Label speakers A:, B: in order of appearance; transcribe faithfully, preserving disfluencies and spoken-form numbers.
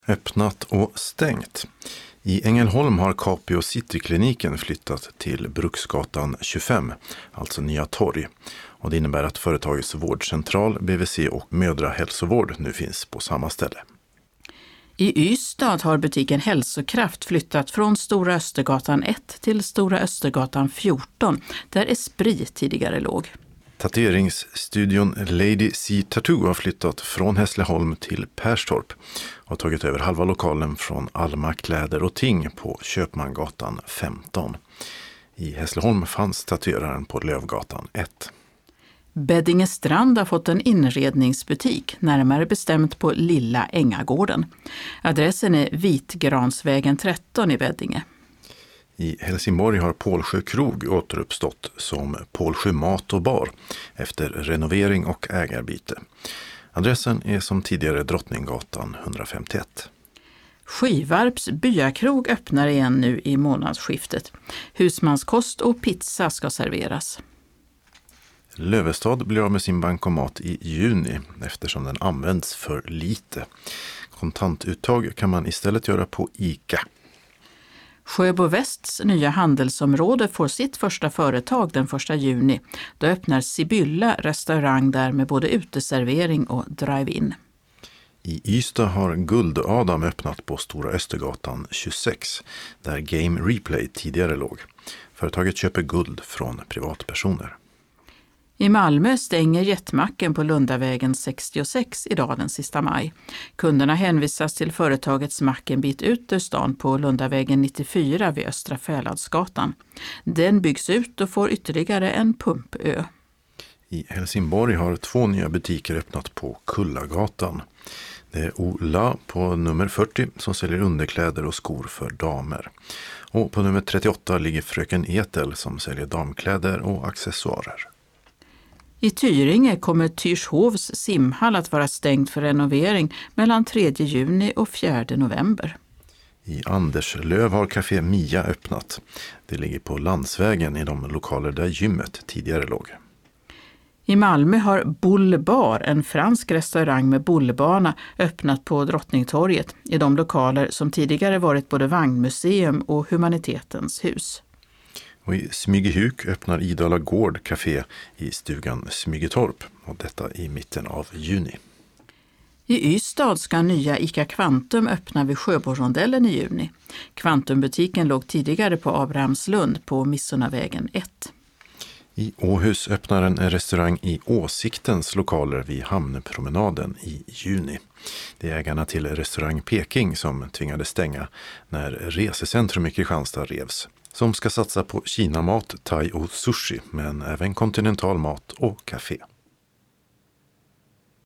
A: Öppnat och stängt. I Ängelholm har Capio Citykliniken flyttat till Bruksgatan tjugofem, alltså Nya Torg. Och det innebär att företagets vårdcentral, B V C och mödrahälsovård nu finns på samma ställe.
B: I Ystad har butiken Hälsokraft flyttat från Stora Östergatan ett till Stora Östergatan fjorton, där Esprit tidigare låg.
A: Tatueringsstudion Lady C Tattoo har flyttat från Hässleholm till Perstorp och tagit över halva lokalen från Alma kläder och ting på Köpmangatan femton. I Hässleholm fanns tatueraren på Lövgatan ett.
B: Beddingestrand har fått en inredningsbutik, närmare bestämt på Lilla Ängagården. Adressen är Vitgransvägen tretton i Beddinge.
A: I Helsingborg har Pålsjö krog återuppstått som Pålsjö mat och bar efter renovering och ägarbyte. Adressen är som tidigare Drottninggatan etthundrafemtioett.
B: Skivarps byakrog öppnar igen nu i månadsskiftet. Husmanskost och pizza ska serveras.
A: Lövestad blir av med sin bankomat i juni eftersom den används för lite. Kontantuttag kan man istället göra på ICA.
B: Sjöbo Västs nya handelsområde får sitt första företag den första juni. Då öppnar Sibylla restaurang där med både uteservering och drive-in.
A: I Ystad har Guld-Adam öppnat på Stora Östergatan tjugosex, där Game Replay tidigare låg. Företaget köper guld från privatpersoner.
B: I Malmö stänger Jetmacken på Lundavägen sextiosex idag den sista maj. Kunderna hänvisas till företagets mack en bit ut ur stan på Lundavägen nittiofyra vid Östra Fäladsgatan. Den byggs ut och får ytterligare en pumpö.
A: I Helsingborg har två nya butiker öppnat på Kullagatan. Det är Ola på nummer fyrtio som säljer underkläder och skor för damer. Och på nummer trettioåtta ligger Fröken Etel som säljer damkläder och accessoarer.
B: I Tyringe kommer Tyrshovs simhall att vara stängd för renovering mellan tredje juni och fjärde november.
A: I Anderslöv har Café Mia öppnat. Det ligger på Landsvägen i de lokaler där gymmet tidigare låg.
B: I Malmö har Bullbar, en fransk restaurang med bullbana, öppnat på Drottningtorget i de lokaler som tidigare varit både vagnmuseum och humanitetens hus.
A: Och i Smygehuk öppnar Idala Gård Café i stugan Smygetorp, och detta i mitten av juni.
B: I Ystad ska nya ICA Kvantum öppna vid Sjöborrondellen i juni. Kvantumbutiken låg tidigare på Abrahamslund på Missunavägen ett.
A: I Åhus öppnar en restaurang i Åsiktens lokaler vid Hamnpromenaden i juni. Det är ägarna till restaurang Peking som tvingades stänga när resecentrum i Kristianstad revs. Som ska satsa på kinamat, thai och sushi, men även kontinental mat och café.